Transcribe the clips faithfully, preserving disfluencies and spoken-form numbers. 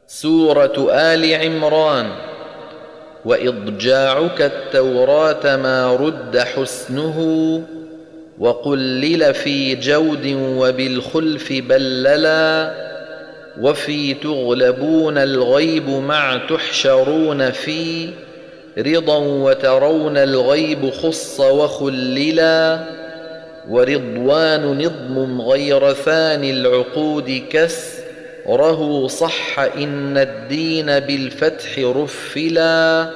سورة آل عمران. وإضجاعك التوراة ما رد حسنه، وقلل في جود وبالخلف بللا، وفي تغلبون الغيب مع تحشرون في رضا، وترون الغيب خص وخللا، ورضوان نظم غير ثاني العقود كسره صح إن الدين بالفتح رفلا،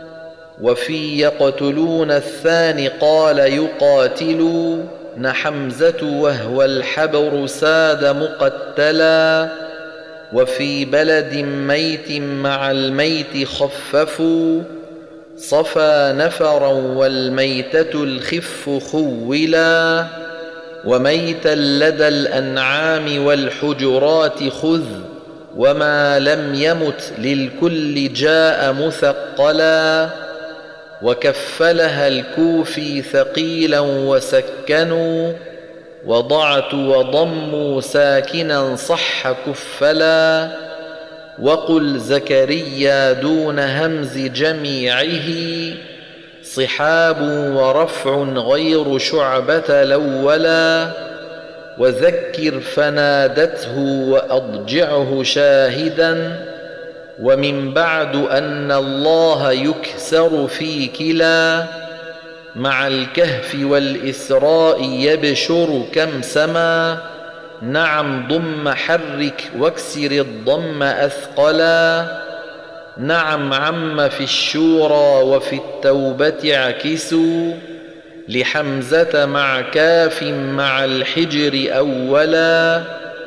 وفي يقتلون الثاني قال يقاتلون حمزة وهو الحبر ساد مقتلا، وفي بلد ميت مع الميت خففوا صفى نفرا والميتة الخف خولا، وميتا لدى الأنعام والحجرات خذ، وما لم يمت للكل جاء مثقلا، وكفلها الكوفي ثقيلا وسكنوا وضعت وضموا ساكنا صح كفلا، وقل زكريا دون همز جميعه صحاب ورفع غير شعبة الأولا، وذكر فنادته وأضجعه شاهدا، ومن بعد أن الله يكسر في كلا، مع الكهف والإسراء يبشر كم سما، نعم ضم حرك واكسر الضم أثقلا، نعم عم في الشورى وفي التوبة اعكسوا لحمزة مع كاف مع الحجر أولا،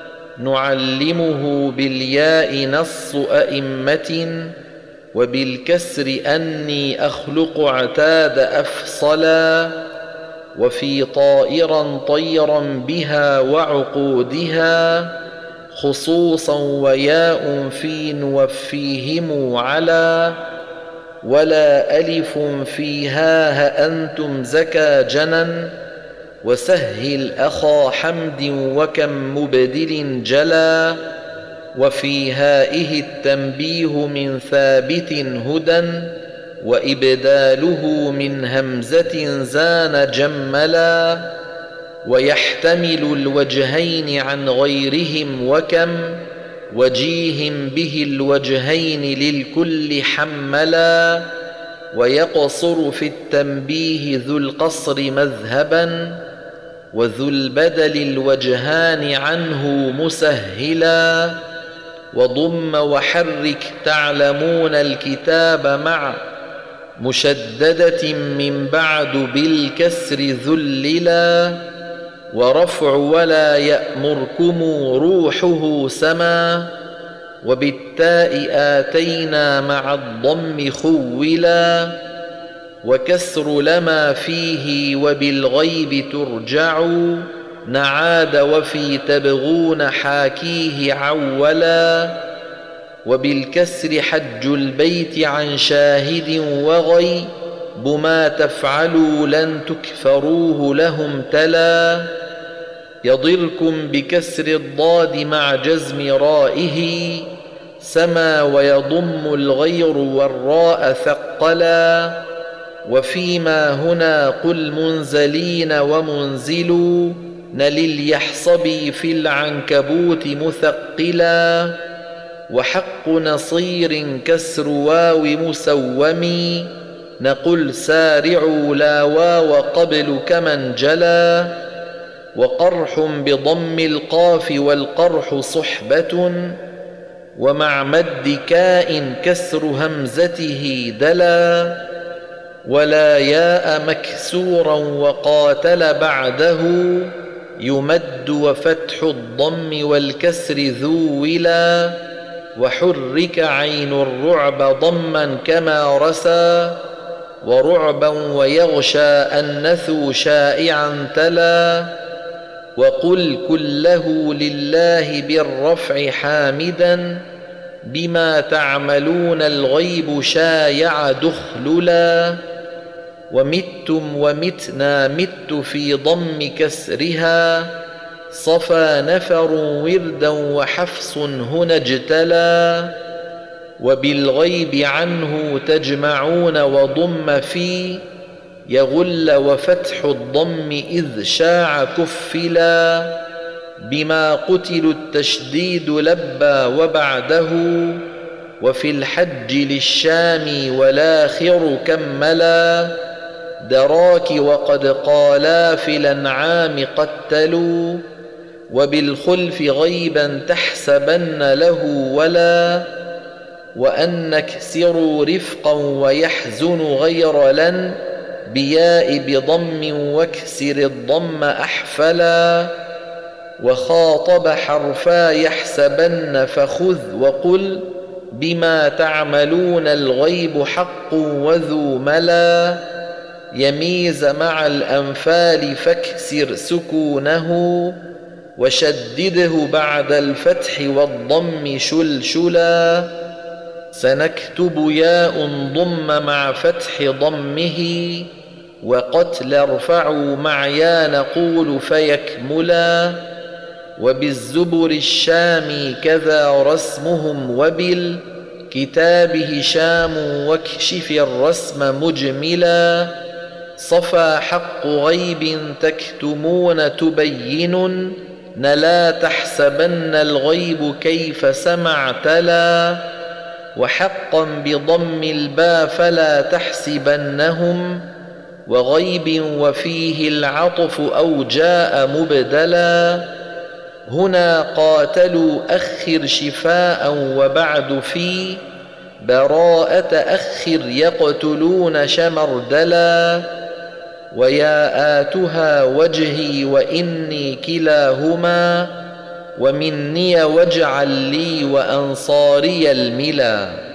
نعلمه بالياء نص أئمة، وبالكسر أني أخلق عتاد أفصلا، وفي طائرا طيرا بها وعقودها خصوصا وياء في نوفيهم على، ولا ألف فيها هأنتم زكى جنا، وسهل أخا حمد وكم مبدل جلا، وفي هائه التنبيه من ثابت هدى، وإبداله من همزة زان جملا، ويحتمل الوجهين عن غيرهم وكم وجيه به الوجهين للكل حملا، ويقصر في التنبيه ذو القصر مذهبا، وذو البدل الوجهان عنه مسهلا، وضم وحرك تعلمون الكتاب مع مشددة من بعد بالكسر ذللا، ورفع ولا يأمركم روحه سما، وبالتاء آتينا مع الضم خولا، وكسر لما فيه وبالغيب ترجع نعاد، وفي تبغون حاكيه عولا، وبالكسر حج البيت عن شاهد وغيب ما تفعلوا لن تكفروه لهم تلا، يضركم بكسر الضاد مع جزم رائه سما، ويضم الغير والراء ثقلا، وفيما هنا قل منزلين ومنزلوا لليحصبي في العنكبوت مثقلا، وحق نصير كسر واو مسومي نقل سارعوا لا واو قبل كمن جلا، وقرح بضم القاف والقرح صحبة، ومع مد كاء كسر همزته دلا، ولا ياء مكسورا وقاتل بعده يمد، وفتح الضم والكسر ذو ولا، وحرك عين الرعب ضما كما رسى، ورعبا ويغشى النثو شائعا تلا، وقل كله لله بالرفع حامدا، بما تعملون الغيب شايع دخللا، ومتم ومتنا مت في ضم كسرها صفى نفر وردا وحفص هنا اجتلى وبالغيب عنه تجمعون وضم في يغل وفتح الضم إذ شاع كفلا بما قتلوا التشديد لبى وبعده وفي الحج للشام والآخر كملا دراك وقد قالا في الأنعام قتلوا وبالخلف غيبا تحسبن له ولا وأن اكسروا رفقا ويحزن غير لن بياء بضم واكسر الضم أحفلا وخاطب حرفا يحسبن فخذ وقل بما تعملون الغيب حق وذو ملا يميز مع الأنفال فاكسر سكونه وشدده بعد الفتح والضم شلشلا سنكتب ياء ضم مع فتح ضمه وقتل ارفعوا مع يا نقول فيكملا وبالزبر الشام كذا رسمهم وبالكتاب هشام واكشف الرسم مجملا صفى حق غيب تكتمون تبين نلا تحسبن الغيب كيف سمعتلا وحقا بضم الباء فلا تحسبنهم وغيب وفيه العطف أو جاء مبدلا هنا قاتلوا أخر شفاء وبعد في براءة أخر يقتلون شمردلا وياءاتها وجهي وإني كلاهما ومني واجعل لي وأنصاري الملا.